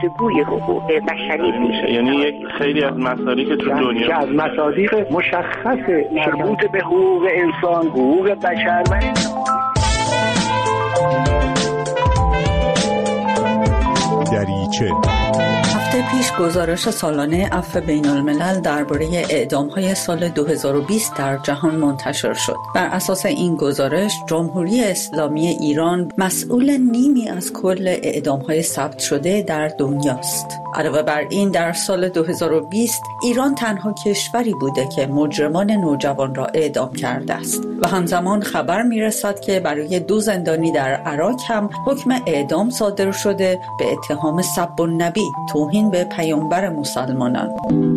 گفتگوی حقوق بشری میشه. یعنی یک خیلی از مسائلی که تو دنیا که از مصادیق مشخص مربوط به حقوق انسان، حقوق بشر و دریچه. هفته پیش گزارش سالانه عفو بین‌الملل درباره اعدام‌های سال 2020 در جهان منتشر شد. بر اساس این گزارش، جمهوری اسلامی ایران مسئول نیمی از کل اعدام‌های ثبت شده در دنیاست. علاوه بر این، در سال 2020 ایران تنها کشوری بوده که مجرمان نوجوان را اعدام کرده است و همزمان خبر می‌رسد که برای 2 زندانی در عراق هم حکم اعدام صادر شده به اتهام سب النبی، توهین به پیامبر مسلمانان.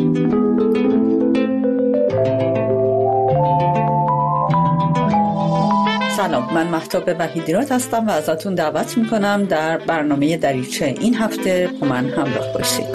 سلام، من مهتاب وحیدی‌راد هستم و ازتون دعوت میکنم در برنامه دریچه این هفته با من همراه باشید.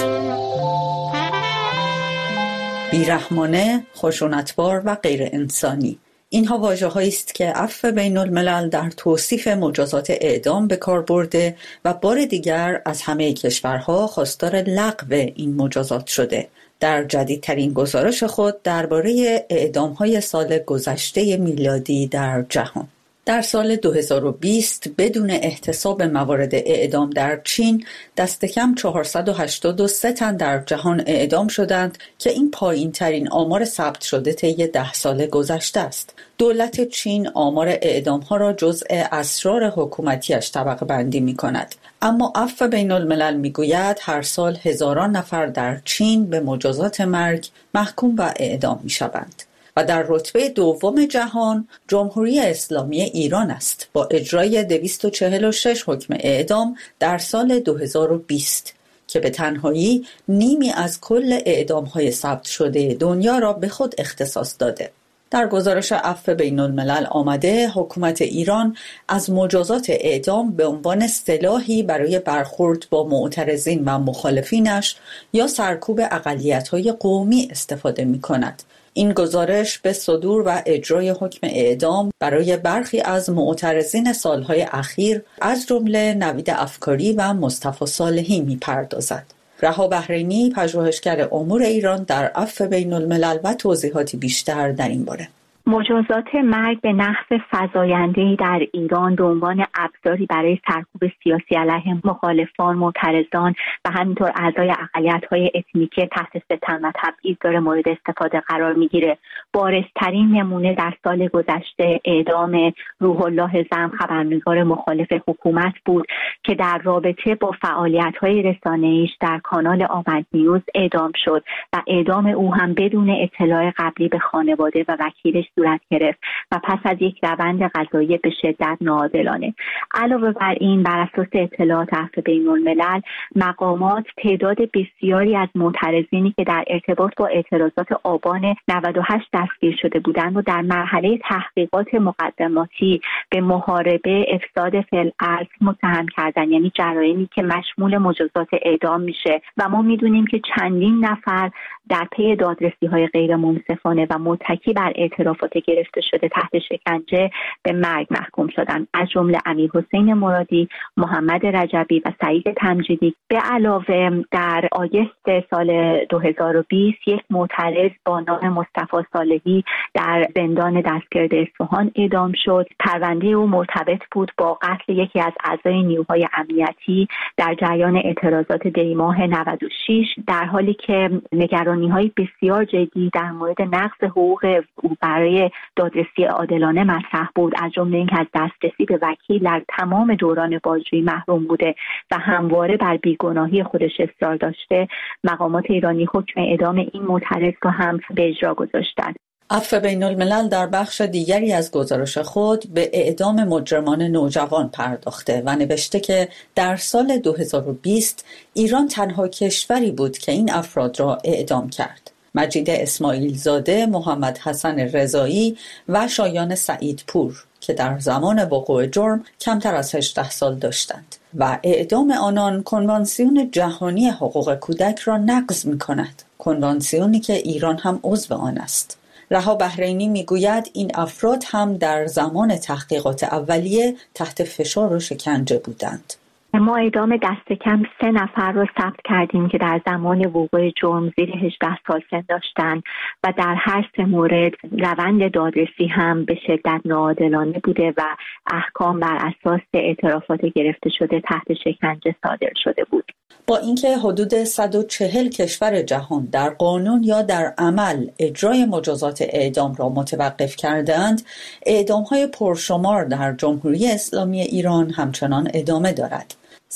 بیرحمانه، خشونتبار و غیر انسانی، اینها واژه‌هایی است که عفو بین‌الملل در توصیف مجازات اعدام به کار برده و بار دیگر از همه کشورها خواستار لغو این مجازات شده. در جدیدترین گزارش خود درباره اعدام‌های سال گذشته میلادی در جهان، در سال 2020 بدون احتساب موارد اعدام در چین دست کم 483 تن در جهان اعدام شدند که این پایین ترین آمار ثبت شده طی 10 سال گذشته است. دولت چین آمار اعدام ها را جزء اسرار حکومتیش طبقه بندی می کند. اما عفو بین الملل می گوید هر سال هزاران نفر در چین به مجازات مرگ محکوم و اعدام می شوند. و در رتبه دوم جهان جمهوری اسلامی ایران است با اجرای 246 حکم اعدام در سال 2020 که به تنهایی نیمی از کل اعدام‌های ثبت شده دنیا را به خود اختصاص داده. در گزارش عفو بین الملل آمده حکومت ایران از مجازات اعدام به عنوان سلاحی برای برخورد با معترضین و مخالفینش یا سرکوب اقلیت‌های قومی استفاده می‌کند. این گزارش به صدور و اجرای حکم اعدام برای برخی از معترضین سالهای اخیر از جمله نوید افکاری و مصطفی صالحی می‌پردازد. رها بحرینی، پژوهشگر امور ایران در عفو بین الملل و توضیحاتی بیشتر در این باره. مجازات مرگ به نحو فزاینده‌ای در ایران به عنوان ابزاری برای سرکوب سیاسی علیه مخالفان، معترضان و همینطور اعضای اقلیت‌های اتنیکی تحت ستم و تبعیض داره مورد استفاده قرار می‌گیره. بارزترین نمونه در سال گذشته اعدام روح الله زم، خبرنگار مخالف حکومت بود که در رابطه با فعالیت‌های رسانه‌ایش در کانال آمد نیوز اعدام شد و اعدام او هم بدون اطلاع قبلی به خانواده و وکیلش صورت گرفت و پس از یک روند قضایی به شدت ناعادلانه. علاوه بر این، بر اساس اطلاعات عفو بین الملل، مقامات تعداد بسیاری از معترضینی که در ارتباط با اعتراضات آبان 98 دستگیر شده بودند و در مرحله تحقیقات مقدماتی به محاربه افساد فی‌الارض متهم کردند، یعنی جرایمی که مشمول مجازات اعدام میشه و ما میدونیم که چندین نفر در پی دادرسی‌های غیر منصفانه و متکی بر اعترافات گرفته شده تحت شکنجه به مرگ محکوم شدند، از جمله امیرحسین مرادی، محمد رجبی و سعید تمجیدی. به علاوه در آگوست سال 2020 یک معترض با نام مصطفی صالحی در زندان دستگرد اصفهان اعدام شد. پرونده او مرتبط بود با قتل یکی از اعضای نیروهای امنیتی در جریان اعتراضات دی‌ماه 96، در حالی که نگرانی‌های بسیار جدی در مورد نقض حقوق او برای دادرسی عادلانه مطرح بود، از جمله اینکه از دسترسی به وکیل در تمام دوران بازجویی محروم بوده و همواره بر بیگناهی خودش اصرار داشته. مقامات ایرانی حکم اعدام این معترض را هم به اجرا گذاشتند. عفو بین الملل در بخش دیگری از گزارش خود به اعدام مجرمان نوجوان پرداخته و نوشته که در سال 2020 ایران تنها کشوری بود که این افراد را اعدام کرد. مجید اسماعیل زاده، محمد حسن رضایی و شایان سعیدپور که در زمان وقوع جرم کمتر از 18 سال داشتند و اعدام آنان کنوانسیون جهانی حقوق کودک را نقض می‌کند، کنوانسیونی که ایران هم عضو آن است. رها بحرینی میگوید این افراد هم در زمان تحقیقات اولیه تحت فشار و شکنجه بودند. ما اعدام دست کم 3 نفر رو ثبت کردیم که در زمان وقوع جرم زیر 18 سال سن داشتن و در هر 3 مورد روند دادرسی هم به شدت ناعادلانه بوده و احکام بر اساس اعترافات گرفته شده تحت شکنجه صادر شده بود. با اینکه حدود 140 کشور جهان در قانون یا در عمل اجرای مجازات اعدام را متوقف کردند، اعدام‌های پرشمار در جمهوری اسلامی ایران همچنان ادامه دارد.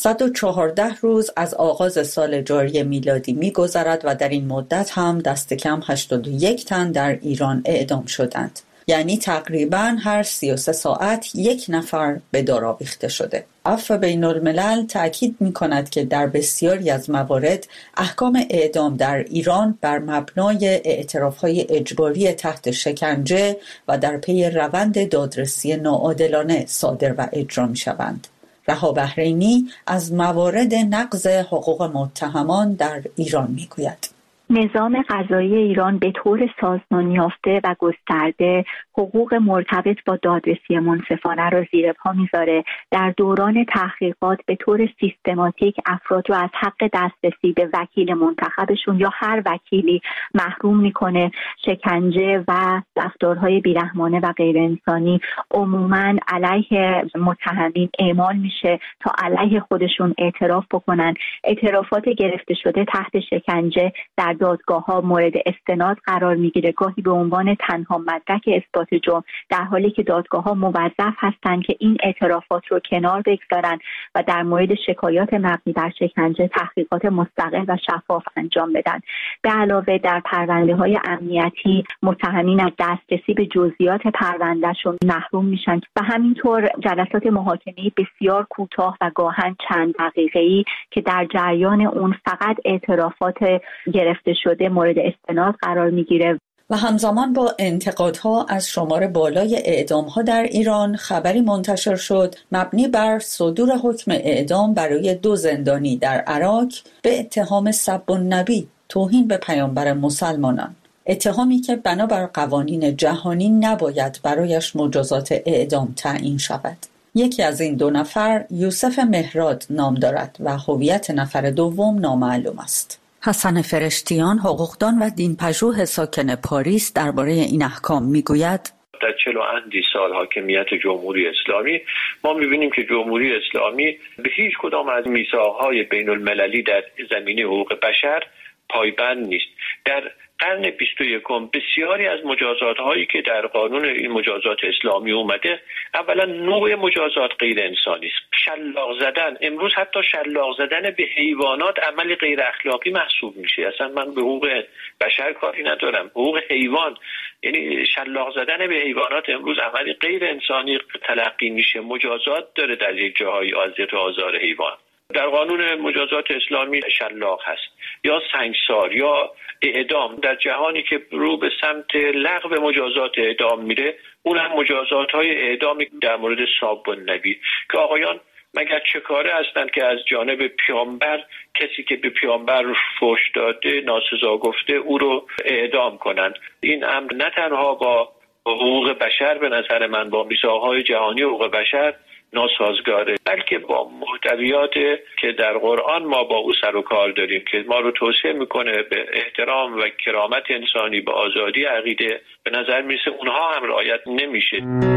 114 روز از آغاز سال جاری میلادی می‌گذرد و در این مدت هم دست کم 81 تن در ایران اعدام شدند. یعنی تقریباً هر 33 ساعت 1 نفر به دار آویخته شده. عفو بین الملل تأکید می‌کند که در بسیاری از موارد احکام اعدام در ایران بر مبنای اعتراف‌های اجباری تحت شکنجه و در پی روند دادرسی ناعادلانه صادر و اجرا می‌شوند. رها بحرینی از موارد نقض حقوق متهمان در ایران می‌گوید. نظام قضایی ایران به طور سازمان یافته و گسترده حقوق مرتبط با دادرسی منصفانه را زیر پا میذاره. در دوران تحقیقات به طور سیستماتیک افراد رو از حق دسترسی به وکیل منتخبشون یا هر وکیلی محروم میکنه. شکنجه و رفتارهای بیرحمانه و غیر انسانی عموماً علیه متهمین اعمال میشه تا علیه خودشون اعتراف بکنن. اعترافات گرفته شده تحت شکنجه در دادگاه‌ها مورد استناد قرار میگیره، گاهی به عنوان تنها مدرک اثبات جرم، در حالی که دادگاه‌ها موظف هستند که این اعترافات رو کنار بگذارن و در مورد شکایات مبنی بر شکنجه تحقیقات مستقل و شفاف انجام بدن. به علاوه در پرونده‌های امنیتی متهمین از دسترسی به جزئیات پروندهشون محروم میشن و همینطور جلسات محاکمه‌ای بسیار کوتاه و گاهن چند دقیقه‌ای که در جریان اون فقط اعترافات گرفته شده مورد استناد قرار میگیره. و همزمان با انتقادها از شمار بالای اعدام‌ها در ایران خبری منتشر شد مبنی بر صدور حکم اعدام برای 2 زندانی در عراق به اتهام سب النبی، توهین به پیامبر مسلمانان، اتهامی که بنابر قوانین جهانی نباید برایش مجازات اعدام تعیین شود. یکی از این 2 نفر یوسف مهراد نام دارد و هویت نفر دوم نامعلوم است. حسن فرشتیان، حقوقدان و دینپژوه ساکن پاریس، درباره این احکام میگوید: در 40 و اندی سال حاکمیت جمهوری اسلامی ما می‌بینیم که جمهوری اسلامی به هیچ کدام از میثاق‌های بین المللی در زمینه حقوق بشر پایبند نیست. در قرن 21 بسیاری از مجازات هایی که در قانون این مجازات اسلامی اومده، اولا نوع مجازات غیر انسانی است. شلاق زدن، امروز حتی شلاق زدن به حیوانات عمل غیر اخلاقی محسوب میشه. اصلا من به حقوق بشر کاری ندارم، حقوق حیوان، یعنی شلاق زدن به حیوانات امروز عمل غیر انسانی تلقی میشه، مجازات داره در یک جاهای اذیت و آزار حیوان. در قانون مجازات اسلامی شلاق هست یا سنگسار یا اعدام. در جهانی که رو به سمت لغو مجازات اعدام میره، اون هم مجازات های اعدامی در مورد ساب النبی که آقایان مگر چه کاره هستند که از جانب پیامبر کسی که به پیامبر فحش داده، ناسزا گفته، او رو اعدام کنند. این امر نه تنها با حقوق بشر به نظر من با میثاق‌های جهانی حقوق بشر ناسازگاره، بلکه با محتویات که در قرآن ما با او سر و کار داریم که ما رو توصیه میکنه به احترام و کرامت انسانی، به آزادی عقیده. به نظر میرسه اونها هم رعایت نمیشه.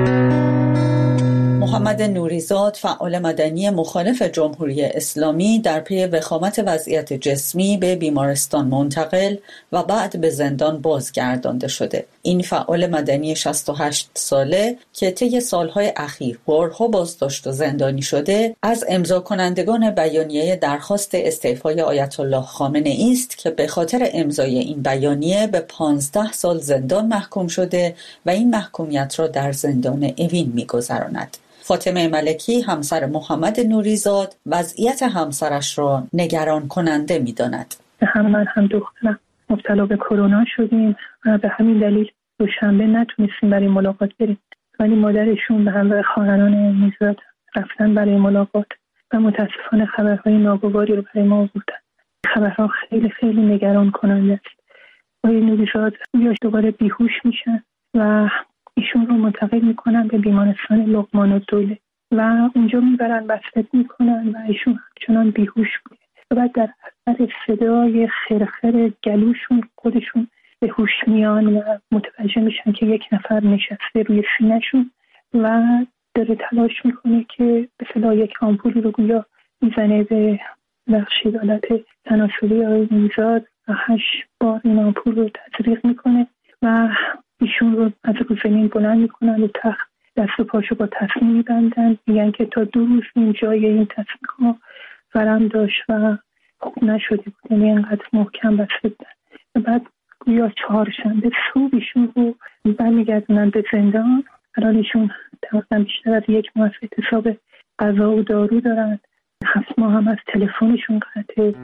محمد نوریزاد، فعال مدنی مخالف جمهوری اسلامی، در پی وخامت وضعیت جسمی به بیمارستان منتقل و بعد به زندان بازگردانده شده. این فعال مدنی 68 ساله که طی سالهای اخیر بارها بازداشت و زندانی شده، از امضا کنندگان بیانیه درخواست استعفای آیت الله خامنه‌ای است که به خاطر امضای این بیانیه به 15 سال زندان محکوم شده و این محکومیت را در زندان اوین می‌گذراند. فاطمه ملکی، همسر محمد نوریزاد، وضعیت همسرش را نگران کننده می‌داند. هم من هم دخترم مبتلا به کرونا شدیم و به همین دلیل دوشنبه نتونستیم برای ملاقات بریم، ولی مادرشون به همراه خواهران نوریزاد رفتن برای ملاقات و متاسفانه خبرهای ناگواری رو برای ما آوردن. خبرها خیلی خیلی نگران کننده است. آقای نوریزاد یا دوباره بیهوش میشن و ایشون رو منتقل میکنن به بیمارستان لقمان الدوله. و اونجا میبرن بستری میکنن و ایشون همچنان بیهوش بوده و بعد در اثر صدای خرخر گلوشون خودشون به هوش میان و متوجه میشن که یک نفر نشسته روی سینه‌شون و داره تلاش میکنه که به اصطلاح یک آمپولی رو گویا میزنه به بخشی حالت تناسلی آقای میرزاد و 8 بار این آمپول رو تزریق میکنه و ایشون رو از رو زمین بلند میکنن و تخت دست و پاشو با تسمیم میبندن، میگن که تا 2 روز این جای این تسمیم ها ورم داشت و خوب نشده بود، یعنی اینقدر محکم بسته بودن و بعد گویا 4 شنبه صبح ایشون رو برمیگردونن به زندان. الان ایشون تقریبا بیشتر از 1 ماه اعتصاب غذا و دارو دارن، 7 ماه هم از تلفنشون قطعه.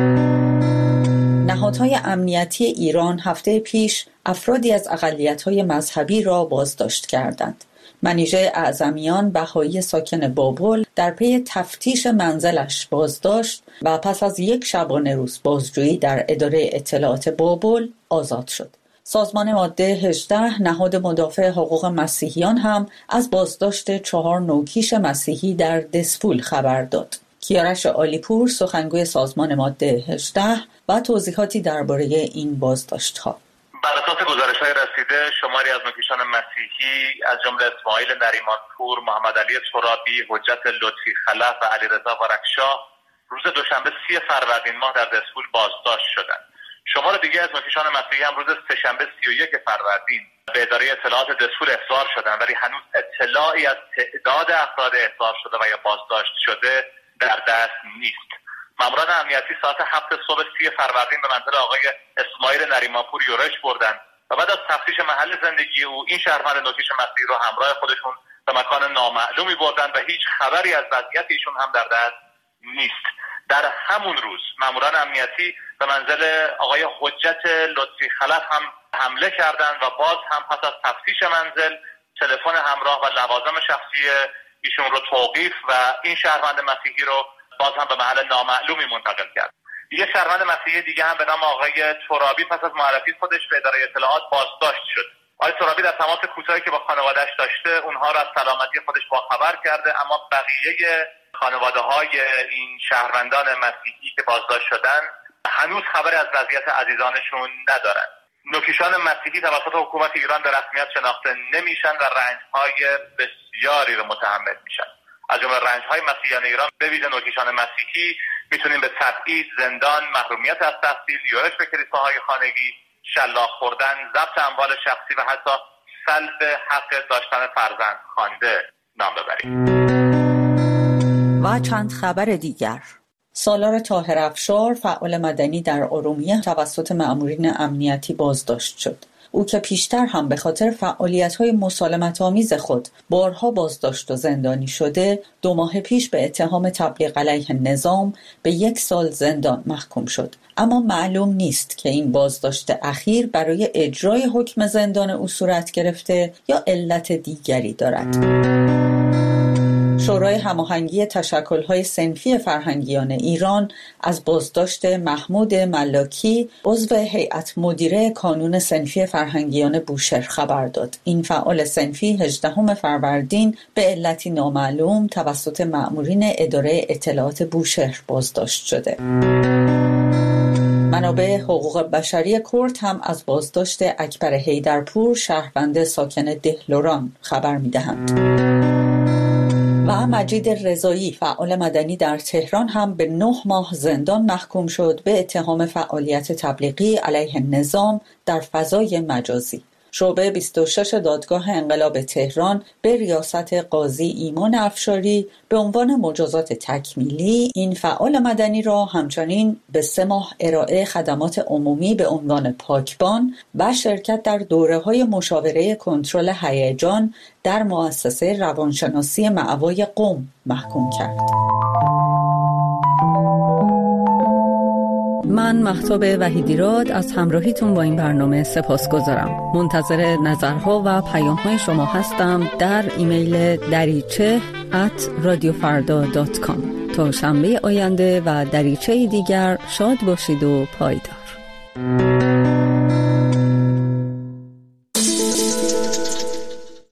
نهادهای امنیتی ایران هفته پیش افرادی از اقلیت‌های مذهبی را بازداشت کردند. منیژه اعظمیان بهایی ساکن بابل در پی تفتیش منزلش بازداشت و پس از 1 شبانه روز بازجویی در اداره اطلاعات بابل آزاد شد. سازمان ماده 18 نهاد مدافع حقوق مسیحیان هم از بازداشت 4 نوکیش مسیحی در دسفول خبر داد. کیارش عالیپور سخنگوی سازمان ماده 18 و توضیحاتی درباره این بازداشت‌ها. بر اساس گزارش‌های رسیده شماری از نوکیشان مسیحی از جمله اسماعیل نریمانپور، محمد علی ترابی، حجت لطفی خلف و علیرضا بارکشاه روز دوشنبه 30 فروردین ماه در دسفول بازداشت شدند. شمار دیگر از نوکیشان مسیحی هم روز سه‌شنبه 31 فروردین به اداره اطلاعات دسفول احضار شدند، ولی هنوز اطلاعی از تعداد افراد احضار شده و یا بازداشت شده در دست نیست. ماموران امنیتی ساعت 7 صبح 30 فروردین به منزل آقای اسماعیل نریمانپور یورش بردند و بعد از تفتیش محل زندگی او این شهروند نوکیش مسیحی را همراه خودشون به مکان نامعلومی بردند و هیچ خبری از وضعیت ایشون هم در دست نیست. در همون روز ماموران امنیتی به منزل آقای حجت لطفی خلف هم حمله کردند و باز هم پس از تفتیش منزل تلفن همراه و لوازم شخصی ایشون رو توقیف و این شهروند مسیحی رو باز هم به محل نامعلومی منتقل کرد. یک شهروند مسیحی دیگه هم به نام آقای ترابی پس از معرفی خودش به اداره اطلاعات بازداشت شد. آقای ترابی در تماس کوتاهی که با خانواده‌اش داشته اونها را از سلامتی خودش باخبر کرده، اما بقیه خانواده‌های این شهروندان مسیحی که بازداشت شدن هنوز خبری از وضعیت عزیزانشون ندارند. نوکیشان مسیحی توسط حکومت ایران به رسمیت شناخته نمیشن و رنج‌های بسیاری رو متحمل میشن. از جمله رنج‌های مسیحیان ایران به ویژه نوکیشان مسیحی میتونیم به تبعید، زندان، محرومیت از تحصیل، یورش به کلیساهای خانگی، شلاق خوردن، ضبط اموال شخصی و حتی سلب حق داشتن فرزند خوانده نام ببریم. و چند خبر دیگر. سالار طاهر افشار فعال مدنی در ارومیه توسط مأمورین امنیتی بازداشت شد. او که پیشتر هم به خاطر فعالیت‌های مسالمت‌آمیز خود بارها بازداشت و زندانی شده، 2 ماه پیش به اتهام تبلیغ علیه نظام به 1 سال زندان محکوم شد. اما معلوم نیست که این بازداشت اخیر برای اجرای حکم زندان او صورت گرفته یا علت دیگری دارد. شورای هماهنگی تشکل‌های صنفی فرهنگیان ایران از بازداشت محمود ملاکی عضو هیئت مدیره کانون صنفی فرهنگیان بوشهر خبر داد. این فعال صنفی 18 فروردین به علتی نامعلوم توسط مأمورین اداره اطلاعات بوشهر بازداشت شده. منابع حقوق بشری کرد هم از بازداشت اکبر حیدرپور شهروند ساکن دهلوران خبر می‌دهند. و مجید رضایی فعال مدنی در تهران هم به 9 ماه زندان محکوم شد به اتهام فعالیت تبلیغی علیه نظام در فضای مجازی. شعبه 26 دادگاه انقلاب تهران به ریاست قاضی ایمان افشاری به عنوان مجازات تکمیلی این فعال مدنی را همچنین به 3 ماه ارائه خدمات عمومی به عنوان پاکبان و شرکت در دوره‌های مشاوره کنترل هیجان در مؤسسه روانشناسی مأوای قم محکوم کرد. من مهتاب وحیدیراد از همراهیتون با این برنامه سپاسگزارم. منتظر نظرها و پیام‌های شما هستم در ایمیل dariche@radiofarda.com. تا شنبه آینده و دریچه دیگر شاد باشید و پایدار.